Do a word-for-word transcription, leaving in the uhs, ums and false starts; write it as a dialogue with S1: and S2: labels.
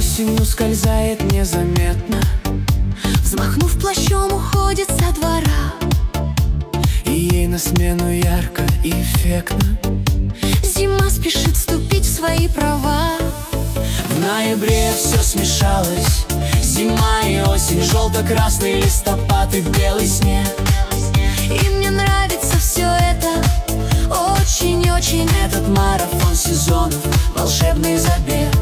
S1: осень ускользает незаметно,
S2: взмахнув плащом, уходит со двора.
S1: и ей на смену ярко и эффектно
S2: Зима спешит вступить в свои права.
S1: В ноябре все смешалось: зима и осень, желто-красный листопад и белый снег.
S2: И мне нравится все это очень-очень.
S1: Этот марафон сезонов, волшебный забег.